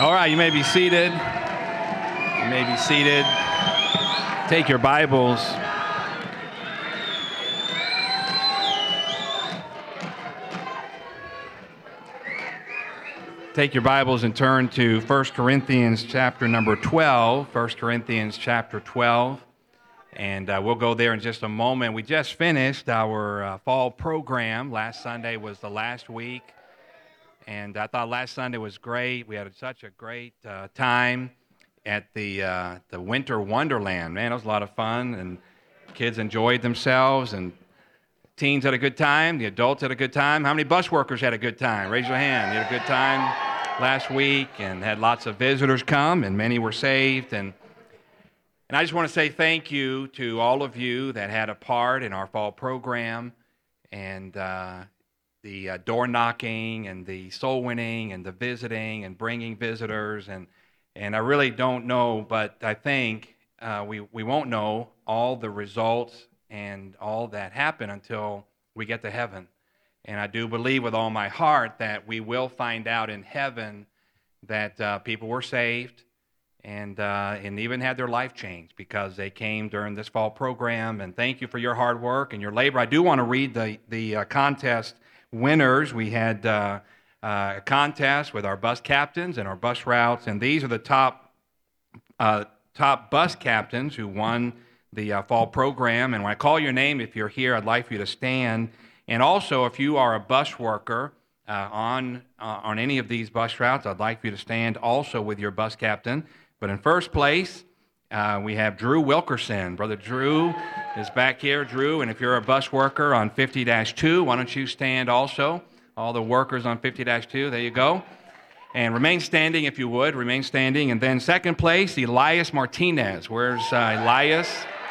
All right, you may be seated. You may be seated. Take your Bibles. Take your Bibles and turn to 1 Corinthians chapter number 12. 1 Corinthians chapter 12. And we'll go there in just a moment. We just finished our fall program. Last Sunday was the last week. And I thought last Sunday was great. We had such a great time at the Winter Wonderland. Man, it was a lot of fun, and kids enjoyed themselves, and teens had a good time. The adults had a good time. How many bus workers had a good time? Raise your hand. You had a good time last week, and had lots of visitors come, and many were saved. And I just want to say thank you to all of you that had a part in our fall program, and the door knocking and the soul winning and the visiting and bringing visitors. And I really don't know, but I think we won't know all the results and all that happen until we get to heaven. And I do believe with all my heart that we will find out in heaven that people were saved and even had their life changed because they came during this fall program. And thank you for your hard work and your labor. I do want to read the contest winners. We had a contest with our bus captains and our bus routes, and these are the top bus captains who won the fall program. And when I call your name, if you're here, I'd like for you to stand. And also, if you are a bus worker on any of these bus routes, I'd like for you to stand also with your bus captain. But in first place, we have Drew Wilkerson. Brother Drew is back here. Drew, and if you're a bus worker on 50-2, why don't you stand also? All the workers on 50-2, there you go. And remain standing if you would, remain standing. And then second place, Elias Martinez. Where's Elias?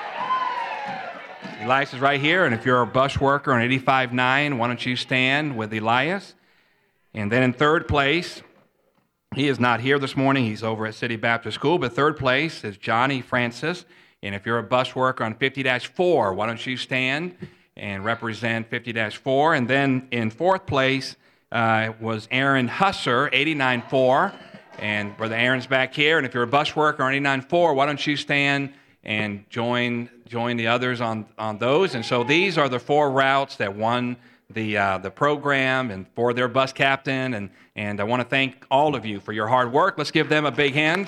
Elias is right here, and if you're a bus worker on 85-9, why don't you stand with Elias? And then in third place, he is not here this morning. He's over at City Baptist School. But third place is Johnny Francis. And if you're a bus worker on 50-4, why don't you stand and represent 50-4? And then in fourth place was Aaron Husser, 89-4. And Brother Aaron's back here. And if you're a bus worker on 89-4, why don't you stand and join the others on those? And so these are the four routes that won the program and for their bus captain. And I want to thank all of you for your hard work. Let's give them a big hand.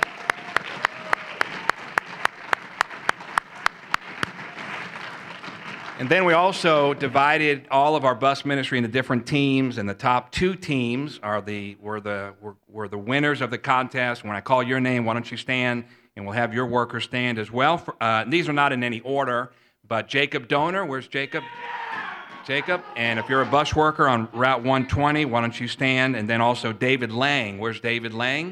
And then we also divided all of our bus ministry into different teams, and the top two teams were the winners of the contest. When I call your name, why don't you stand, and we'll have your workers stand as well. These are not in any order, but Jacob Donor, where's Jacob? Jacob, and if you're a bus worker on Route 120, why don't you stand? And then also David Lang. Where's David Lang?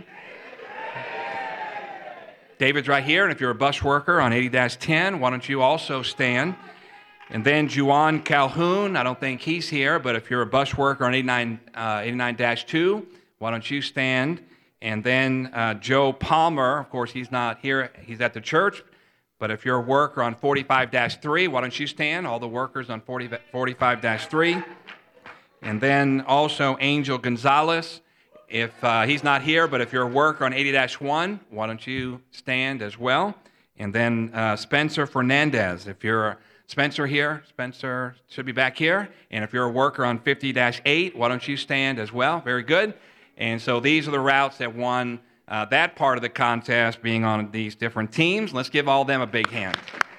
David's right here, and if you're a bus worker on 80-10, why don't you also stand? And then Juan Calhoun, I don't think he's here, but if you're a bus worker on 89-2, why don't you stand? And then Joe Palmer, of course, he's not here. He's at the church. But if you're a worker on 45-3, why don't you stand? All the workers on 45-3. And then also Angel Gonzalez. If he's not here, but if you're a worker on 80-1, why don't you stand as well? And then Spencer Fernandez. If you're Spencer here, Spencer should be back here. And if you're a worker on 50-8, why don't you stand as well? Very good. And so these are the routes that won that part of the contest, being on these different teams. Let's give all of them a big hand.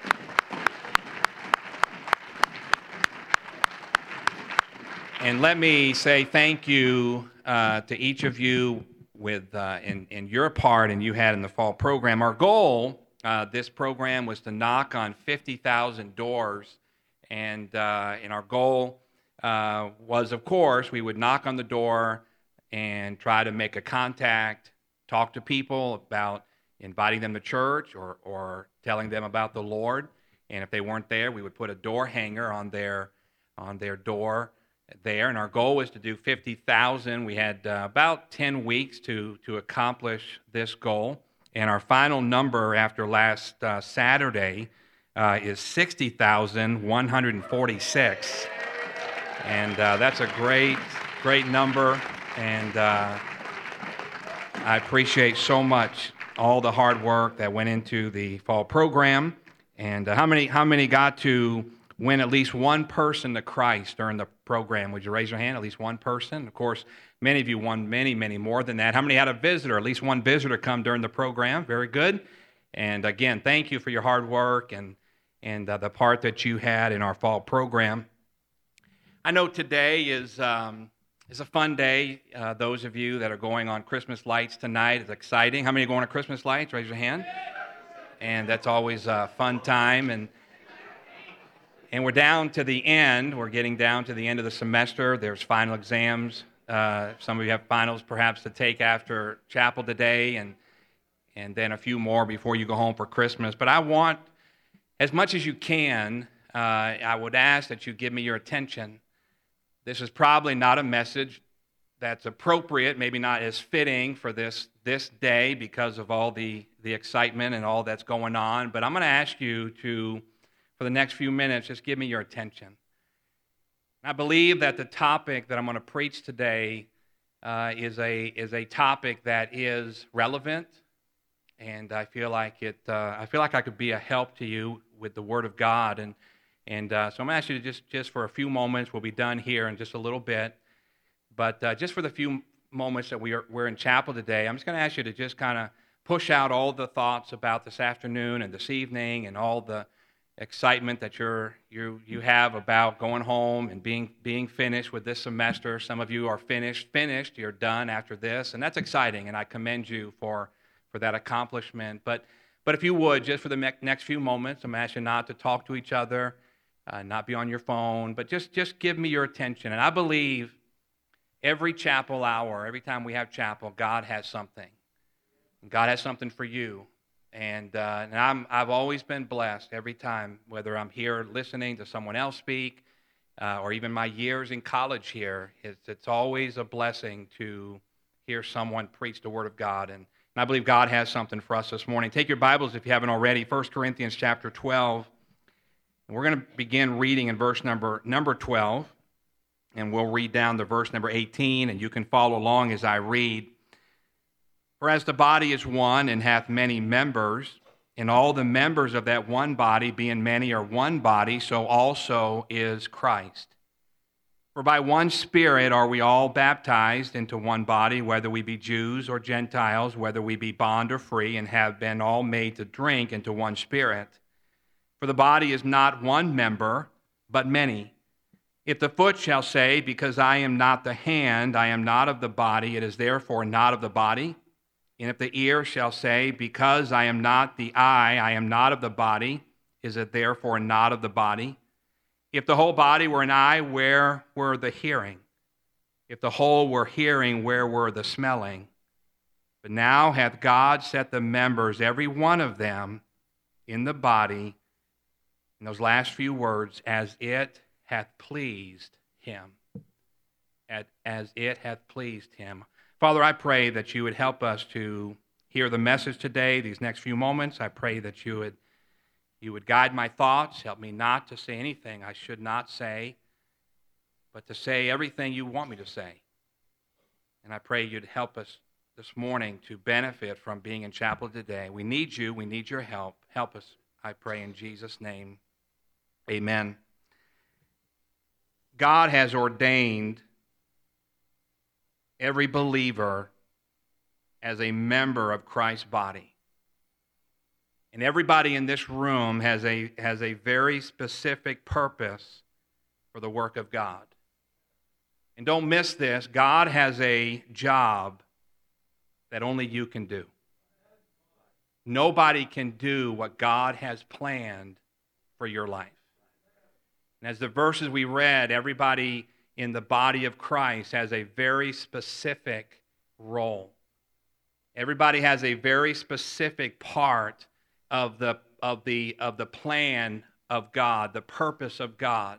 And let me say thank you to each of you in your part and you had in the fall program. Our goal, this program, was to knock on 50,000 doors. And our goal was, of course, we would knock on the door and try to make a contact, talk to people about inviting them to church or telling them about the Lord. And if they weren't there, we would put a door hanger on their door there. And our goal was to do 50,000. We had about 10 weeks to accomplish this goal. And our final number after last Saturday is 60,146. And that's a great number. And I appreciate so much all the hard work that went into the fall program. And how many got to win at least one person to Christ during the program? Would you raise your hand? At least one person? Of course, many of you won many more than that. How many had a visitor? At least one visitor come during the program. Very good. And again, thank you for your hard work and the part that you had in our fall program. I know today is a fun day. Those of you that are going on Christmas lights tonight, it's exciting. How many are going to Christmas lights? Raise your hand. And that's always a fun time. And we're down to the end. We're getting down to the end of the semester. There's final exams. Some of you have finals perhaps to take after chapel today, and then a few more before you go home for Christmas. But I want, as much as you can, I would ask that you give me your attention. This is probably not a message that's appropriate, maybe not as fitting for this day because of all the excitement and all that's going on. But I'm going to ask you to, for the next few minutes, just give me your attention. I believe that the topic that I'm going to preach today is a topic that is relevant, and I feel like I could be a help to you with the Word of God. And so I'm going to ask you to just for a few moments, we'll be done here in just a little bit, but just for the few moments that we're in chapel today, I'm just going to ask you to just kind of push out all the thoughts about this afternoon and this evening and all the excitement that you have about going home and being finished with this semester. Some of you are finished, you're done after this, and that's exciting, and I commend you for that accomplishment. But if you would, just for the next few moments, I'm asking not to talk to each other, not be on your phone, but just give me your attention. And I believe every chapel hour, every time we have chapel, God has something. God has something for you. And I've always been blessed every time, whether I'm here listening to someone else speak, or even my years in college here. It's always a blessing to hear someone preach the Word of God. And I believe God has something for us this morning. Take your Bibles if you haven't already, 1 Corinthians chapter 12. We're going to begin reading in verse number 12, and we'll read down to verse number 18, and you can follow along as I read. For as the body is one and hath many members, and all the members of that one body, being many, are one body, so also is Christ. For by one Spirit are we all baptized into one body, whether we be Jews or Gentiles, whether we be bond or free, and have been all made to drink into one Spirit. For the body is not one member, but many. If the foot shall say, because I am not the hand, I am not of the body, it is therefore not of the body. And if the ear shall say, because I am not the eye, I am not of the body, is it therefore not of the body? If the whole body were an eye, where were the hearing? If the whole were hearing, where were the smelling? But now hath God set the members, every one of them, in the body, in those last few words, as it hath pleased him. As it hath pleased him. Father, I pray that you would help us to hear the message today, these next few moments. I pray that you would guide my thoughts, help me not to say anything I should not say, but to say everything you want me to say. And I pray you'd help us this morning to benefit from being in chapel today. We need you. We need your help. Help us, I pray in Jesus' name. Amen. God has ordained every believer as a member of Christ's body. And everybody in this room has a very specific purpose for the work of God. And don't miss this, God has a job that only you can do. Nobody can do what God has planned for your life. And as the verses we read, everybody in the body of Christ has a very specific role. Everybody has a very specific part of the plan of God, the purpose of God.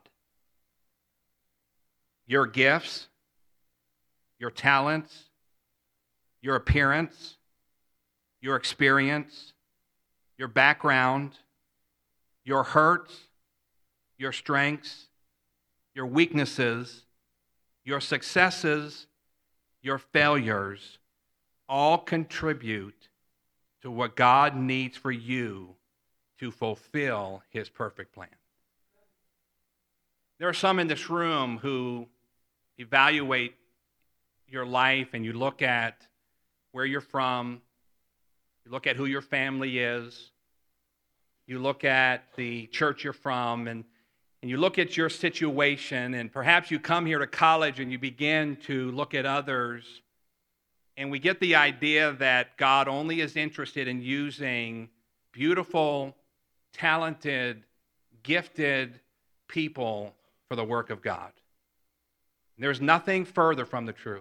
Your gifts, your talents, your appearance, your experience, your background, your hurts, your strengths, your weaknesses, your successes, your failures, all contribute to what God needs for you to fulfill his perfect plan. There are some in this room who evaluate your life and you look at where you're from, you look at who your family is, you look at the church you're from, and you look at your situation, and perhaps you come here to college and you begin to look at others, and we get the idea that God only is interested in using beautiful, talented, gifted people for the work of God. There's nothing further from the truth.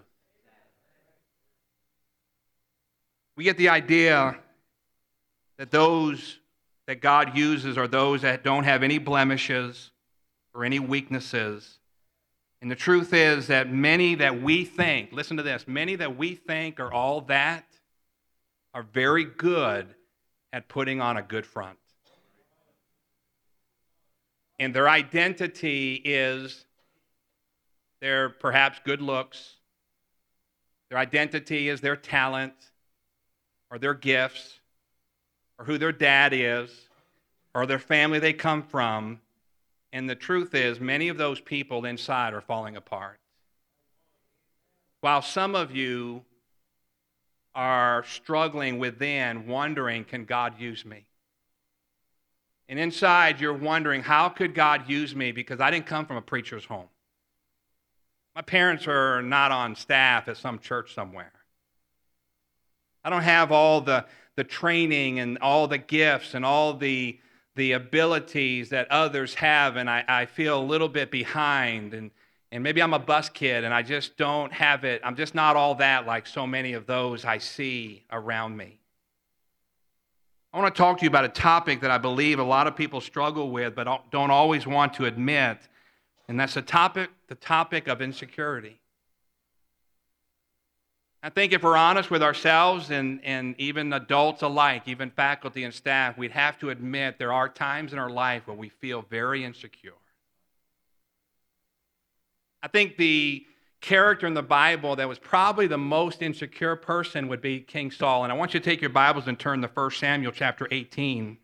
We get the idea that those that God uses are those that don't have any blemishes or any weaknesses. And the truth is that many that we think, listen to this, many that we think are all that are very good at putting on a good front. And their identity is their perhaps good looks. Their identity is their talent or their gifts or who their dad is or their family they come from. And the truth is, many of those people inside are falling apart. While some of you are struggling within, wondering, can God use me? And inside, you're wondering, how could God use me? Because I didn't come from a preacher's home. My parents are not on staff at some church somewhere. I don't have all the training and all the gifts and all the abilities that others have, and I feel a little bit behind, and maybe I'm a bus kid, and I just don't have it. I'm just not all that like so many of those I see around me. I want to talk to you about a topic that I believe a lot of people struggle with but don't always want to admit, and that's the topic of insecurity. I think if we're honest with ourselves and even adults alike, even faculty and staff, we'd have to admit there are times in our life where we feel very insecure. I think the character in the Bible that was probably the most insecure person would be King Saul. And I want you to take your Bibles and turn to 1 Samuel chapter 18.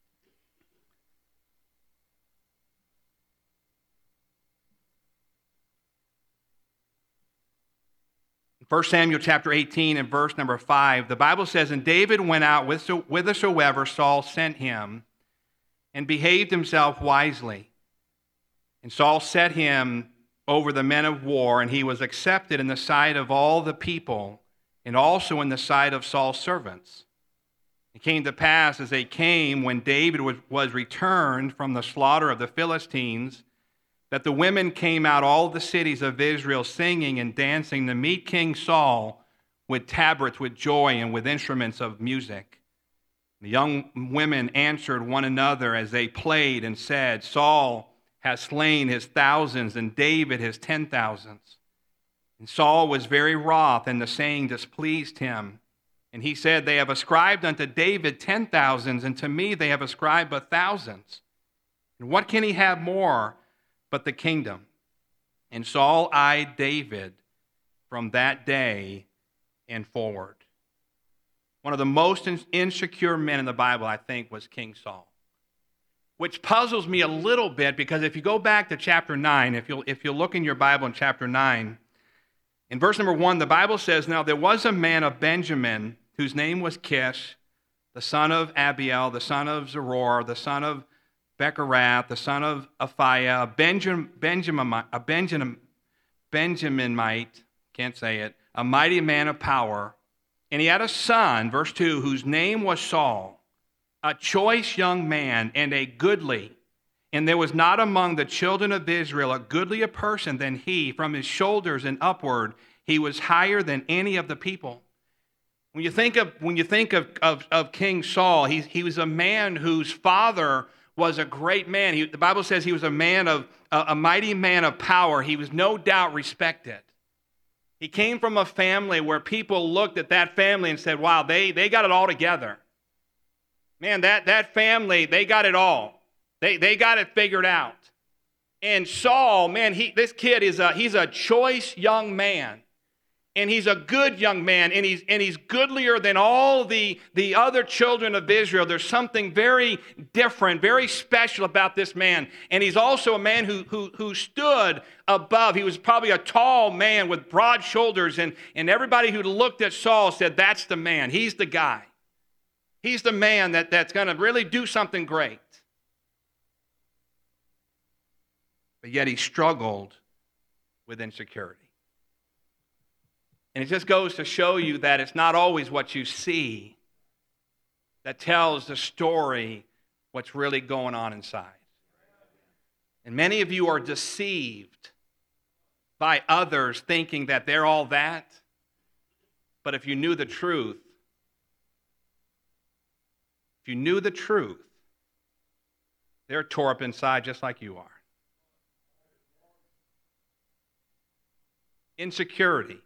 1 Samuel chapter 18 and verse number 5, the Bible says, "And David went out whithersoever Saul sent him, and behaved himself wisely. And Saul set him over the men of war, and he was accepted in the sight of all the people, and also in the sight of Saul's servants. It came to pass, as they came, when David was returned from the slaughter of the Philistines, that the women came out all the cities of Israel singing and dancing to meet King Saul with tabrets, with joy, and with instruments of music. The young women answered one another as they played and said, Saul has slain his thousands and David his 10,000s. And Saul was very wroth, and the saying displeased him. And he said, They have ascribed unto David 10,000s, and to me they have ascribed but thousands. And what can he have more but the kingdom? And Saul eyed David from that day and forward. One of the most insecure men in the Bible, I think, was King Saul, which puzzles me a little bit, because if you go back to chapter 9, if you'll look in your Bible in chapter 9, in verse number 1, the Bible says, Now there was a man of Benjamin whose name was Kish, the son of Abiel, the son of Zeror, the son of Becherath, the son of Aphiah, a Benjaminite, can't say it, a mighty man of power. And he had a son, verse 2, whose name was Saul, a choice young man and a goodly. And there was not among the children of Israel a goodlier person than he. From his shoulders and upward, he was higher than any of the people. When you think of King Saul, he was a man whose father was a great man. The Bible says he was a mighty man of power. He was no doubt respected. He came from a family where people looked at that family and said, wow, they got it all together. Man, that family, they got it all. They got it figured out. And Saul, man, this kid he's a choice young man. and he's a good young man, and he's goodlier than all the other children of Israel. There's something very different, very special about this man. And he's also a man who stood above. He was probably a tall man with broad shoulders, and everybody who looked at Saul said, that's the man. He's the guy. He's the man that's going to really do something great. But yet he struggled with insecurity. And it just goes to show you that it's not always what you see that tells the story what's really going on inside. And many of you are deceived by others thinking that they're all that. But if you knew the truth, they're tore up inside just like you are. Insecurity.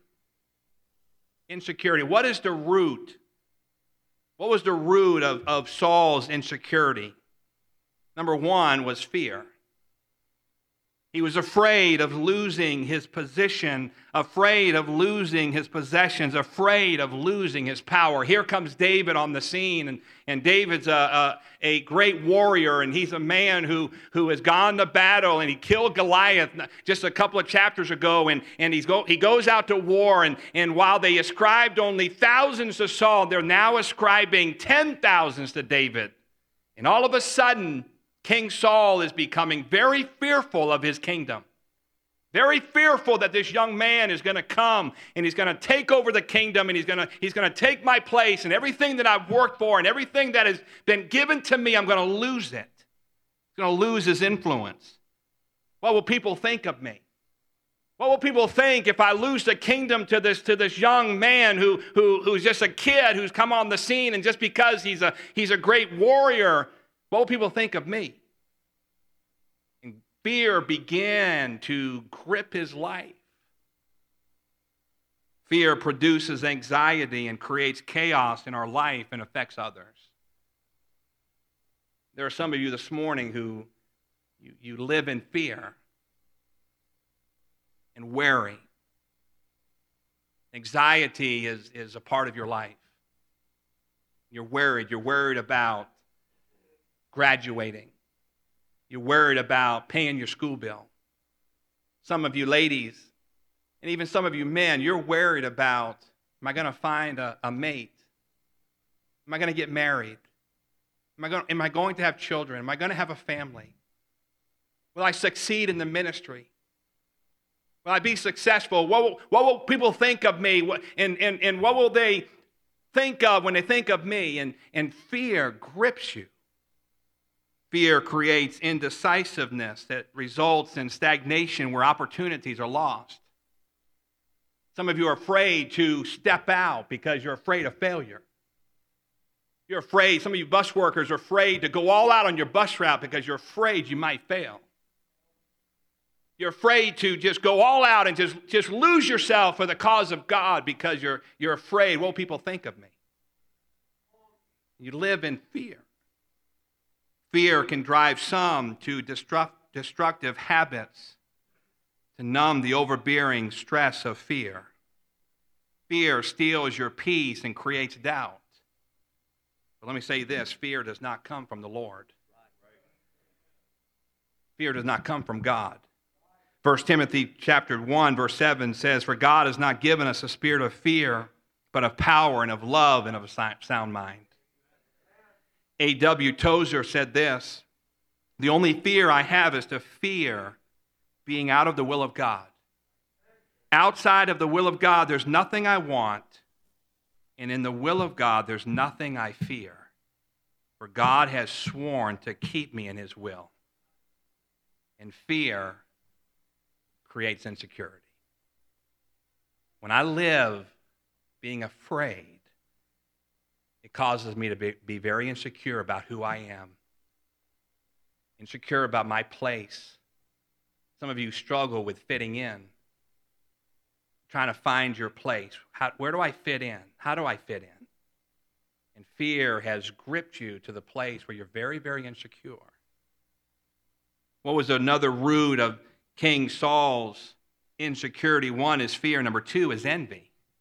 What is the root? What was the root of Saul's insecurity? Number one was fear. He was afraid of losing his position, afraid of losing his possessions, afraid of losing his power. Here comes David on the scene, and David's a great warrior, and he's a man who has gone to battle, and he killed Goliath just a couple of chapters ago, and he goes out to war, and while they ascribed only thousands to Saul, they're now ascribing 10,000s to David. And all of a sudden, King Saul is becoming very fearful of his kingdom. Very fearful that this young man is going to come and he's going to take over the kingdom, and he's going to take my place, and everything that I've worked for and everything that has been given to me, I'm going to lose it. He's going to lose his influence. What will people think of me? What will people think if I lose the kingdom to this young man who's just a kid who's come on the scene, and just because he's a great warrior, what will people think of me? And fear began to grip his life. Fear produces anxiety and creates chaos in our life and affects others. There are some of you this morning who you live in fear and worry. Anxiety is a part of your life. You're worried about graduating. You're worried about paying your school bill. Some of you ladies, and even some of you men, you're worried about, am I going to find a mate? Am I going to get married? Am I going to have children? Am I going to have a family? Will I succeed in the ministry? Will I be successful? What will people think of me? And what will they think of when they think of me? And fear grips you. Fear creates indecisiveness that results in stagnation where opportunities are lost. Some of you are afraid to step out because you're afraid of failure. You're afraid, some of you bus workers are afraid to go all out on your bus route because you're afraid you might fail. You're afraid to just go all out and just lose yourself for the cause of God because you're afraid, what will people think of me? You live in fear. Fear can drive some to destructive habits to numb the overbearing stress of fear. Fear steals your peace and creates doubt. But let me say this, fear does not come from the Lord. Fear does not come from God. 1 Timothy chapter 1, verse 7 says, "For God has not given us a spirit of fear, but of power and of love and of a sound mind." A.W. Tozer said this, "The only fear I have is to fear being out of the will of God. Outside of the will of God, there's nothing I want, and in the will of God, there's nothing I fear. For God has sworn to keep me in his will." And fear creates insecurity. When I live being afraid, it causes me to be very insecure about who I am, insecure about my place. Some of you struggle with fitting in, trying to find your place. Where do I fit in? How do I fit in? And fear has gripped you to the place where you're very, very insecure. What was another root of King Saul's insecurity? One is fear. Number two is envy.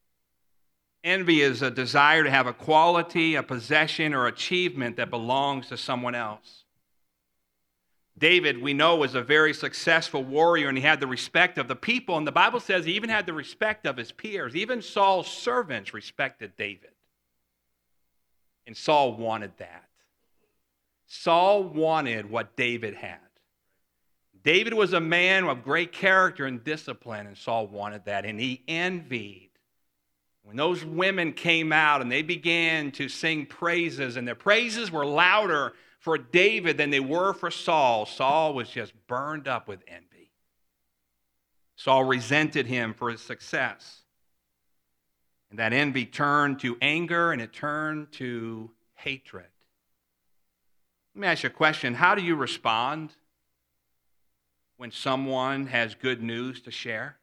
Envy is a desire to have a quality, a possession, or achievement that belongs to someone else. David, we know, was a very successful warrior, and he had the respect of the people. And the Bible says he even had the respect of his peers. Even Saul's servants respected David. And Saul wanted that. Saul wanted what David had. David was a man of great character and discipline, and Saul wanted that. And he envied when those women came out and they began to sing praises, and their praises were louder for David than they were for Saul. Saul was just burned up with envy. Saul resented him for his success. And that envy turned to anger, and it turned to hatred. Let me ask you a question. How do you respond when someone has good news to share?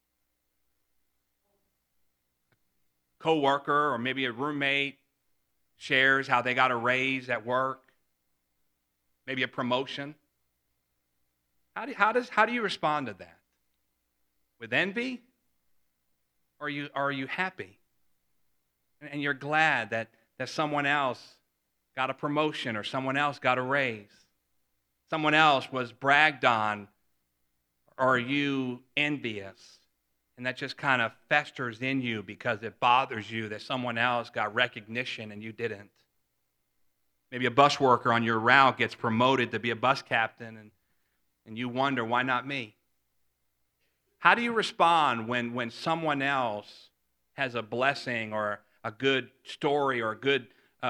A coworker or maybe a roommate shares how they got a raise at work, maybe a promotion. How do you respond to that? With envy? Or are you happy? And you're glad that someone else got a promotion or someone else got a raise. Someone else was bragged on. Or are you envious? And that just kind of festers in you because it bothers you that someone else got recognition and you didn't. Maybe a bus worker on your route gets promoted to be a bus captain and you wonder, why not me? How do you respond when someone else has a blessing or a good story or a good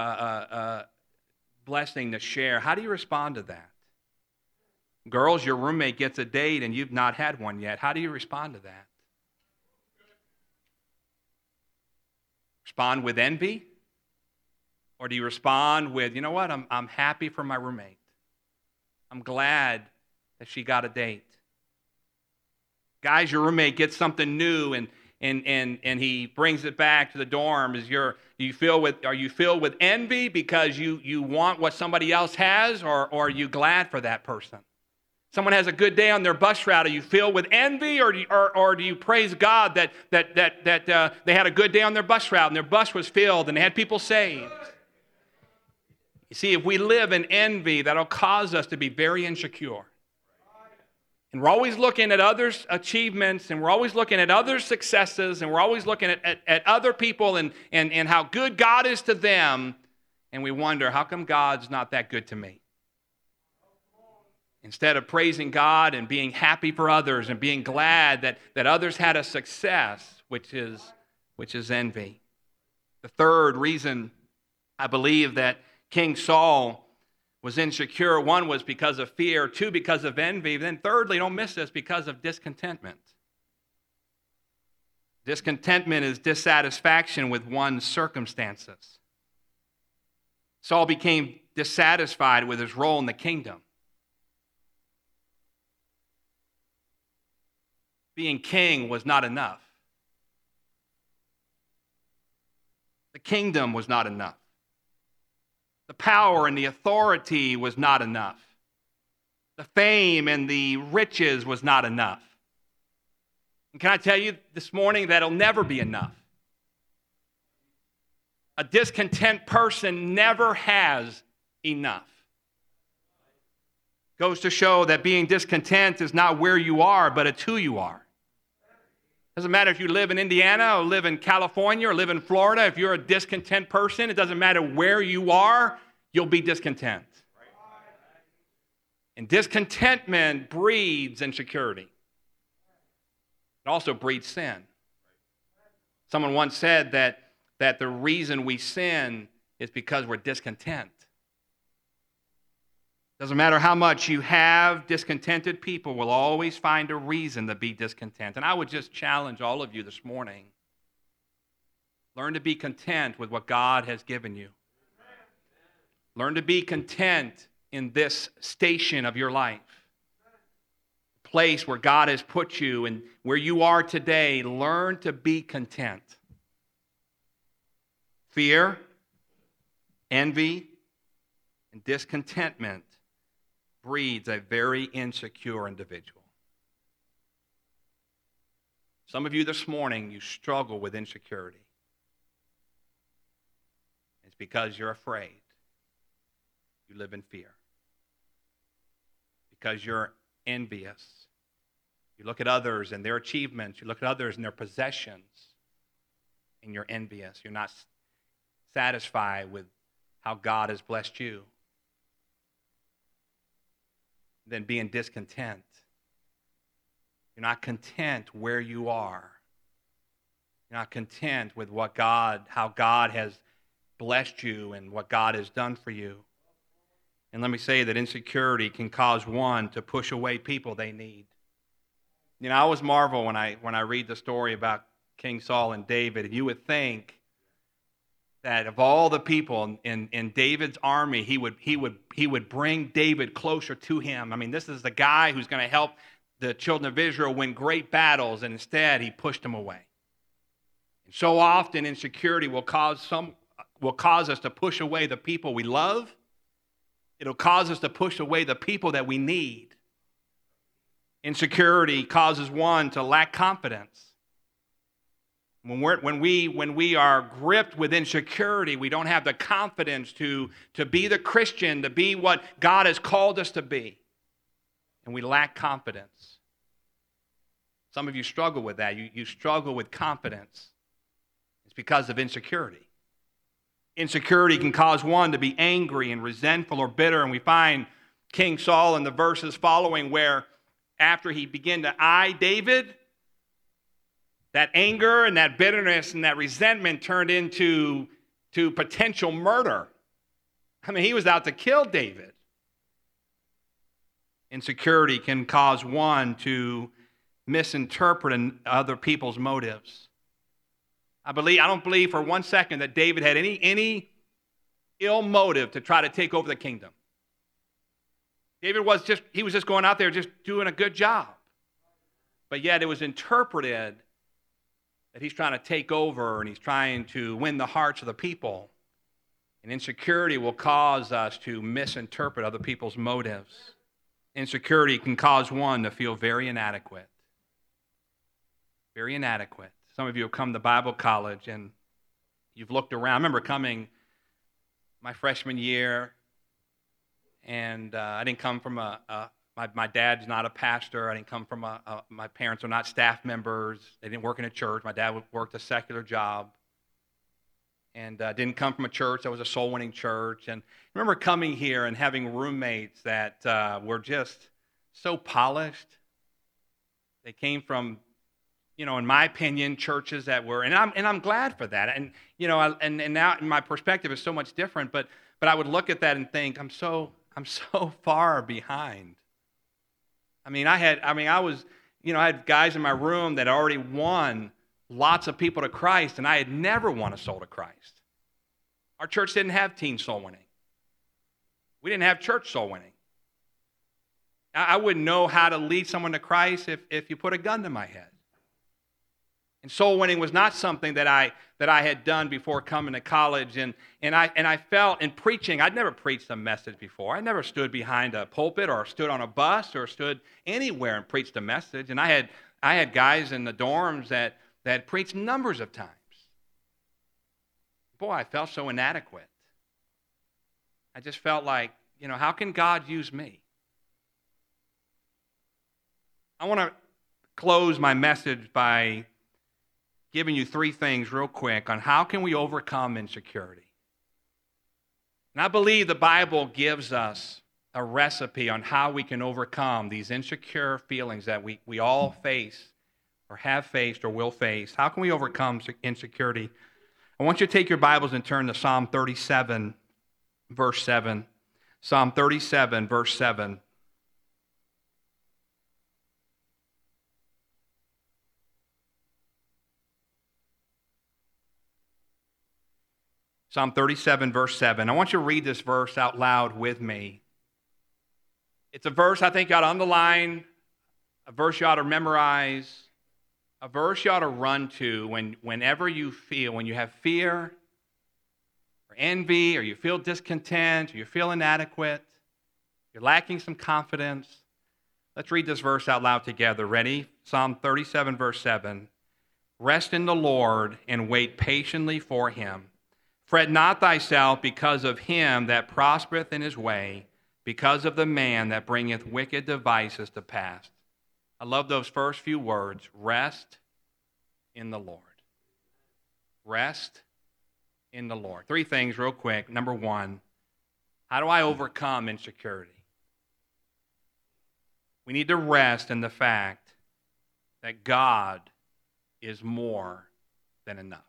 blessing to share? How do you respond to that? Girls, your roommate gets a date and you've not had one yet. How do you respond to that? Respond with envy? Or do you respond with, you know what, I'm happy for my roommate. I'm glad that she got a date. Guys, your roommate gets something new and he brings it back to the dorm. Are you filled with envy because you want what somebody else has, or are you glad for that person? Someone has a good day on their bus route. Are you filled with envy, or do you praise God that they had a good day on their bus route and their bus was filled and they had people saved? You see, if we live in envy, that'll cause us to be very insecure. And we're always looking at others' achievements, and we're always looking at others' successes, and we're always looking at other people and how good God is to them, and we wonder, how come God's not that good to me? Instead of praising God and being happy for others and being glad that others had a success, which is envy. The third reason I believe that King Saul was insecure, one was because of fear, two because of envy, then thirdly, don't miss this, because of discontentment. Discontentment is dissatisfaction with one's circumstances. Saul became dissatisfied with his role in the kingdom. Being king was not enough. The kingdom was not enough. The power and the authority was not enough. The fame and the riches was not enough. And can I tell you this morning, that'll never be enough. A discontent person never has enough. Goes to show that being discontent is not where you are, but it's who you are. Doesn't matter if you live in Indiana or live in California or live in Florida. If you're a discontent person, it doesn't matter where you are, you'll be discontent. And discontentment breeds insecurity. It also breeds sin. Someone once said that the reason we sin is because we're discontent. Doesn't matter how much you have, discontented people will always find a reason to be discontent. And I would just challenge all of you this morning. Learn to be content with what God has given you. Learn to be content in this station of your life. The place where God has put you and where you are today, learn to be content. Fear, envy, and discontentment breeds a very insecure individual. Some of you this morning, you struggle with insecurity. It's because you're afraid. You live in fear. Because you're envious. You look at others and their achievements. You look at others and their possessions. And you're envious. You're not satisfied with how God has blessed you. Then being discontent. You're not content where you are. You're not content with how God has blessed you and what God has done for you. And let me say that insecurity can cause one to push away people they need. You know, I always marvel when I read the story about King Saul and David. You would think that of all the people in David's army, he would bring David closer to him. I mean, this is the guy who's going to help the children of Israel win great battles, and instead he pushed him away. And so often insecurity will cause us to push away the people we love. It'll cause us to push away the people that we need. Insecurity causes one to lack confidence. When we are gripped with insecurity, we don't have the confidence to be the Christian, to be what God has called us to be. And we lack confidence. Some of you struggle with that. You struggle with confidence. It's because of insecurity. Insecurity can cause one to be angry and resentful or bitter. And we find King Saul in the verses following where after he began to eye David, that anger and that bitterness and that resentment turned into potential murder. I mean, he was out to kill David. Insecurity can cause one to misinterpret other people's motives. I don't believe for 1 second that David had any ill motive to try to take over the kingdom. David was just going out there just doing a good job. But yet it was interpreted that he's trying to take over and he's trying to win the hearts of the people. And insecurity will cause us to misinterpret other people's motives. Insecurity can cause one to feel very inadequate. Very inadequate. Some of you have come to Bible college and you've looked around. I remember coming my freshman year, and I didn't come from my dad's not a pastor. I didn't come from my parents are not staff members. They didn't work in a church. My dad worked a secular job. And didn't come from a church that was a soul-winning church. And I remember coming here and having roommates that were just so polished. They came from, in my opinion, churches that were, and I'm glad for that. And and now my perspective is so much different. But I would look at that and think, I'm so far behind. I had guys in my room that already won lots of people to Christ, and I had never won a soul to Christ. Our church didn't have teen soul winning. We didn't have church soul winning. I wouldn't know how to lead someone to Christ if you put a gun to my head. And soul winning was not something that I had done before coming to college. And I felt in preaching, I'd never preached a message before. I never stood behind a pulpit or stood on a bus or stood anywhere and preached a message. And I had guys in the dorms that preached numbers of times. Boy, I felt so inadequate. I just felt like, how can God use me? I want to close my message by giving you 3 things real quick on how can we overcome insecurity. And I believe the Bible gives us a recipe on how we can overcome these insecure feelings that we all face or have faced or will face. How can we overcome insecurity? I want you to take your Bibles and turn to Psalm 37, verse 7. Psalm 37, verse 7. Psalm 37, verse 7. I want you to read this verse out loud with me. It's a verse I think you ought to underline, a verse you ought to memorize, a verse you ought to run to whenever you feel, when you have fear or envy or you feel discontent or you feel inadequate, you're lacking some confidence. Let's read this verse out loud together. Ready? Psalm 37, verse 7. Rest in the Lord and wait patiently for him. Fret not thyself because of him that prospereth in his way, because of the man that bringeth wicked devices to pass. I love those first few words. Rest in the Lord. Rest in the Lord. Three things real quick. Number one, how do I overcome insecurity? We need to rest in the fact that God is more than enough.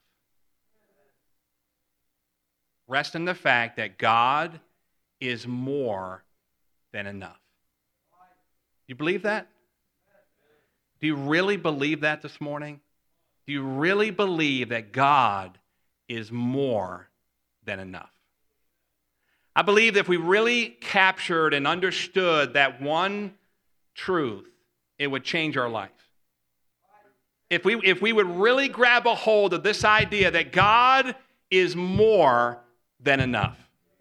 Rest in the fact that God is more than enough. Do you believe that? Do you really believe that this morning? Do you really believe that God is more than enough? I believe that if we really captured and understood that one truth, it would change our life. If we would really grab a hold of this idea that God is more than enough.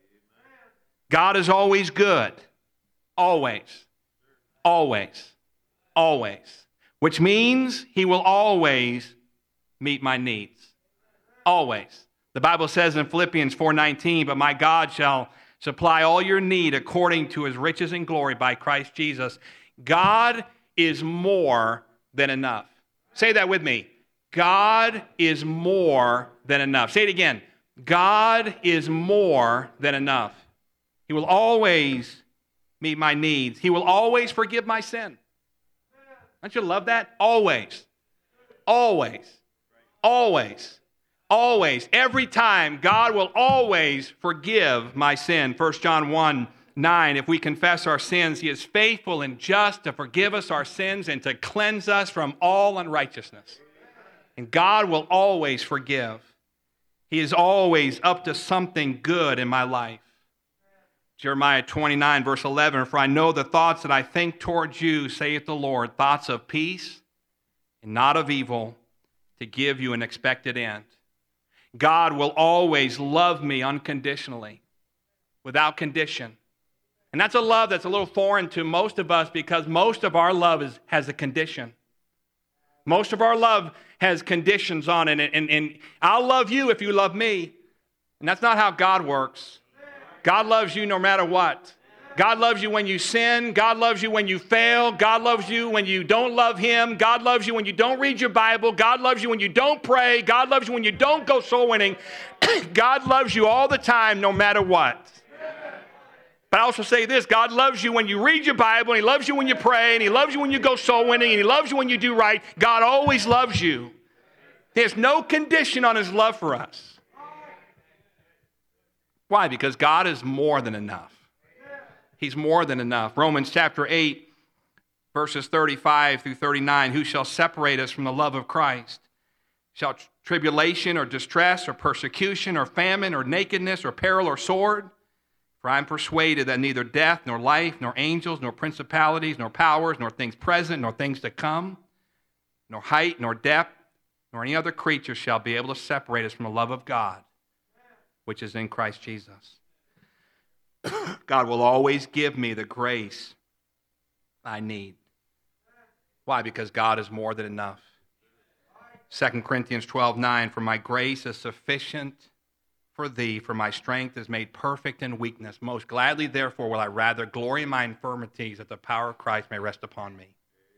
God is always good. Always. Always. Always. Which means he will always meet my needs. Always. The Bible says in Philippians 4:19, but my God shall supply all your need according to his riches and glory by Christ Jesus. God is more than enough. Say that with me. God is more than enough. Say it again. God is more than enough. He will always meet my needs. He will always forgive my sin. Don't you love that? Always. Always. Always. Always. Every time, God will always forgive my sin. 1 John 1:9, if we confess our sins, he is faithful and just to forgive us our sins and to cleanse us from all unrighteousness. And God will always forgive. He is always up to something good in my life. Jeremiah 29, verse 11, for I know the thoughts that I think towards you, saith the Lord, thoughts of peace and not of evil, to give you an expected end. God will always love me unconditionally, without condition. And that's a love that's a little foreign to most of us because most of our love has a condition. Most of our love has conditions on it. And I'll love you if you love me. And that's not how God works. God loves you no matter what. God loves you when you sin. God loves you when you fail. God loves you when you don't love him. God loves you when you don't read your Bible. God loves you when you don't pray. God loves you when you don't go soul winning. God loves you all the time no matter what. But I also say this, God loves you when you read your Bible, and he loves you when you pray, and he loves you when you go soul winning, and he loves you when you do right. God always loves you. There's no condition on his love for us. Why? Because God is more than enough. He's more than enough. Romans chapter 8, verses 35 through 39, who shall separate us from the love of Christ? Shall tribulation or distress or persecution or famine or nakedness or peril or sword? For I am persuaded that neither death, nor life, nor angels, nor principalities, nor powers, nor things present, nor things to come, nor height, nor depth, nor any other creature shall be able to separate us from the love of God, which is in Christ Jesus. God will always give me the grace I need. Why? Because God is more than enough. 2 Corinthians 12:9, for my grace is sufficient for thee, for my strength is made perfect in weakness. Most gladly, therefore, will I rather glory in my infirmities, that the power of Christ may rest upon me.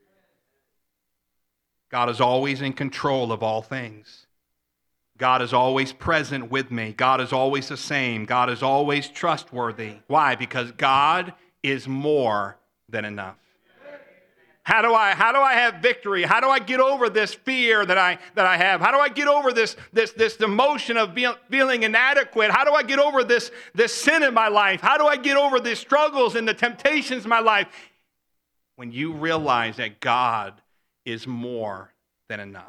God is always in control of all things. God is always present with me. God is always the same. God is always trustworthy. Why? Because God is more than enough. How do I have victory? How do I get over this fear that I have? How do I get over this emotion of feeling inadequate? How do I get over this sin in my life? How do I get over the struggles and the temptations in my life? When you realize that God is more than enough.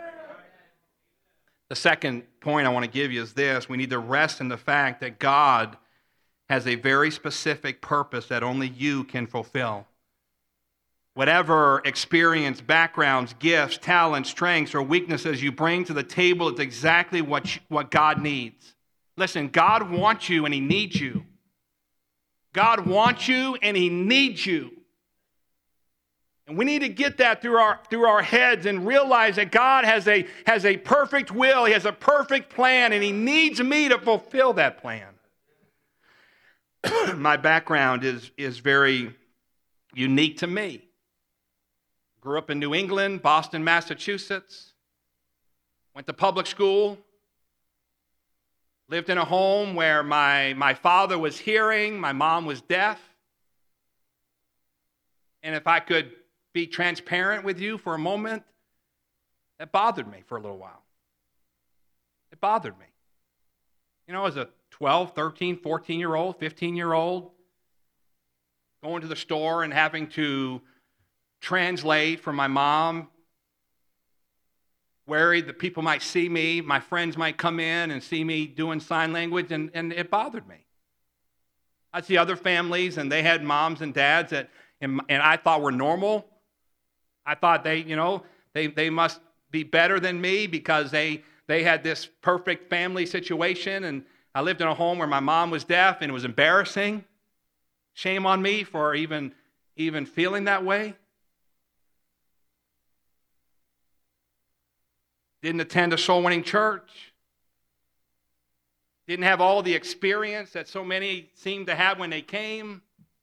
The second point I want to give you is this. We need to rest in the fact that God has a very specific purpose that only you can fulfill. Whatever experience, backgrounds, gifts, talents, strengths, or weaknesses you bring to the table is exactly what God needs. Listen, God wants you and he needs you. God wants you and he needs you. And And we need to get that through our heads and realize that God has a perfect will. He has a perfect plan, and He needs me to fulfill that plan. My background is very unique to me. Grew up in New England, Boston, Massachusetts. Went to public school. Lived in a home where my father was hearing, my mom was deaf. And if I could be transparent with you for a moment, that bothered me for a little while. It bothered me. You know, as a 12, 13, 14-year-old, 15-year-old, going to the store and having to translate for my mom, worried that people might see me, my friends might come in and see me doing sign language, and it bothered me. I'd see other families, and they had moms and dads that, and I thought were normal. I thought they must be better than me because they had this perfect family situation, and I lived in a home where my mom was deaf, and it was embarrassing. Shame on me for even feeling that way. Didn't attend a soul-winning church. Didn't have all the experience that so many seemed to have when they came.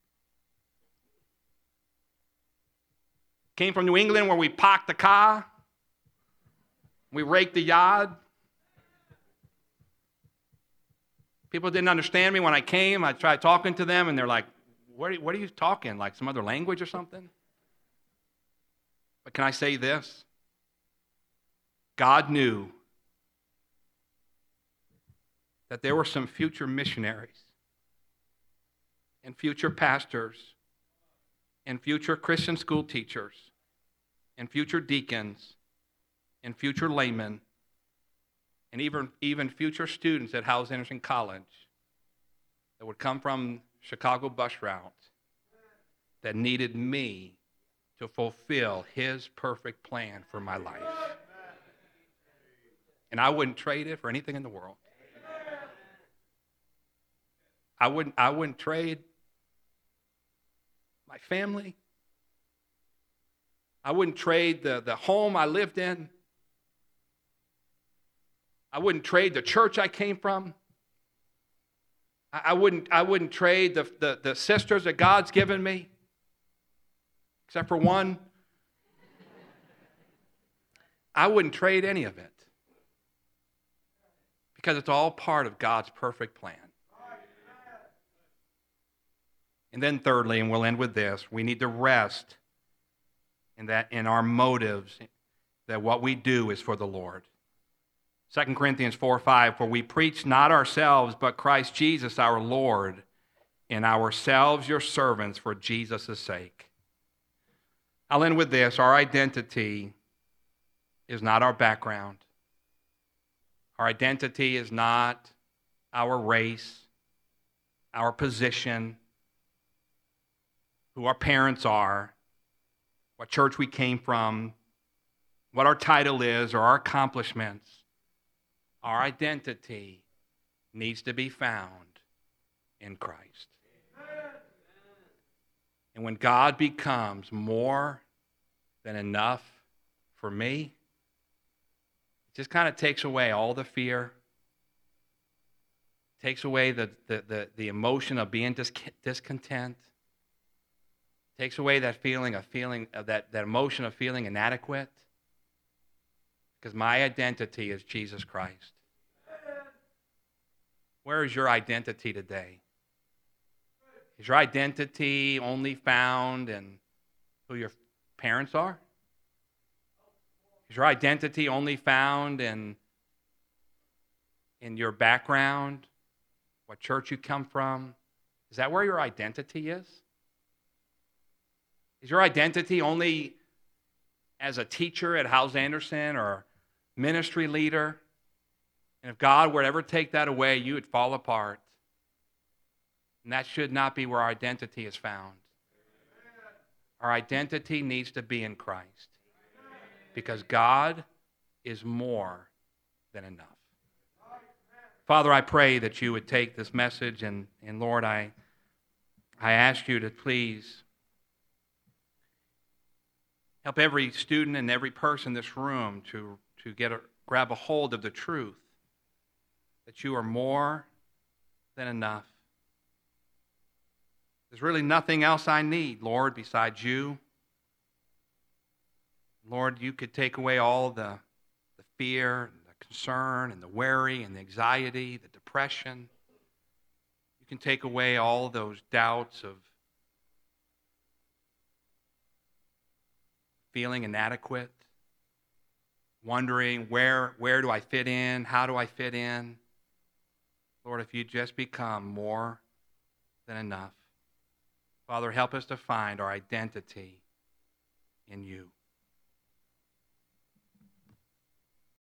Came from New England where we parked the car. We raked the yard. People didn't understand me when I came. I tried talking to them, and they're like, what are you talking? Like some other language or something? But can I say this? God knew that there were some future missionaries and future pastors and future Christian school teachers and future deacons and future laymen and even future students at Howes Anderson College that would come from Chicago bus route that needed me to fulfill His perfect plan for my life. And I wouldn't trade it for anything in the world. I wouldn't trade my family. I wouldn't trade the home I lived in. I wouldn't trade the church I came from. I wouldn't trade the sisters that God's given me, except for one. I wouldn't trade any of it because it's all part of God's perfect plan. And then thirdly, and we'll end with this, we need to rest in our motives, that what we do is for the Lord. 2 Corinthians 4:5, for we preach not ourselves, but Christ Jesus our Lord, and ourselves your servants for Jesus' sake. I'll end with this. Our identity is not our background. Our identity is not our race, our position, who our parents are, what church we came from, what our title is, or our accomplishments. Our identity needs to be found in Christ. And when God becomes more than enough for me, it just kind of takes away all the fear, takes away the emotion of being discontent, takes away that feeling of that emotion of feeling inadequate. Because my identity is Jesus Christ. Where is your identity today? Is your identity only found in who your parents are? Is your identity only found in your background, what church you come from? Is that where your identity is? Is your identity only as a teacher at Howes Anderson or ministry leader? And if God were to ever take that away, you would fall apart. And that should not be where our identity is found. Our identity needs to be in Christ. Because God is more than enough. Father, I pray that you would take this message, and Lord, I ask you to please Help every student and every person in this room to grab a hold of the truth that you are more than enough. There's really nothing else I need, Lord, besides you. Lord, you could take away all the fear, and the concern, and the worry, and the anxiety, the depression. You can take away all those doubts of feeling inadequate, wondering where do I fit in, how do I fit in. Lord, if you just become more than enough. Father, help us to find our identity in you.